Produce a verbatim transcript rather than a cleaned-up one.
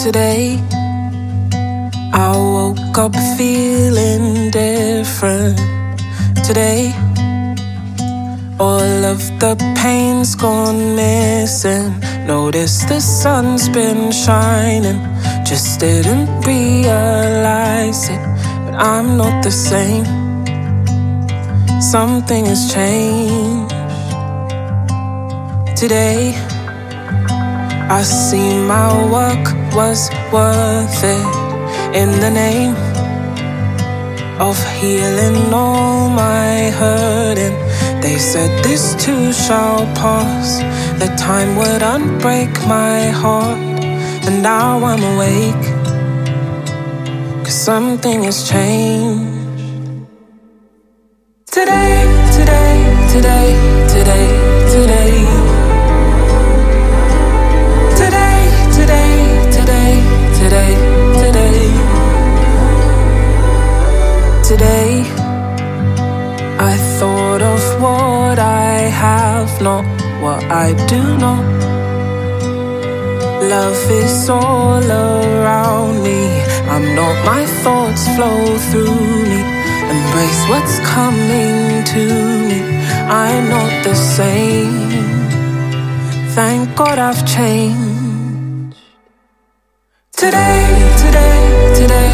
Today I woke up feeling different. Today all of the pain's gone missing. Notice the sun's been shining, just didn't realize it. But I'm not the same, something has changed. Today I see my work was worth it, in the name of healing all my hurting. They said this too shall pass, that time would unbreak my heart. And now I'm awake, 'cause something has changed. Today, today, today, today, today. Today, today, today, today, today. Today I thought of what I have, not what I do not. Love is all around me, I'm not, my thoughts flow through me. Embrace what's coming to me, I'm not the same. Thank God I've changed. Today, today, today,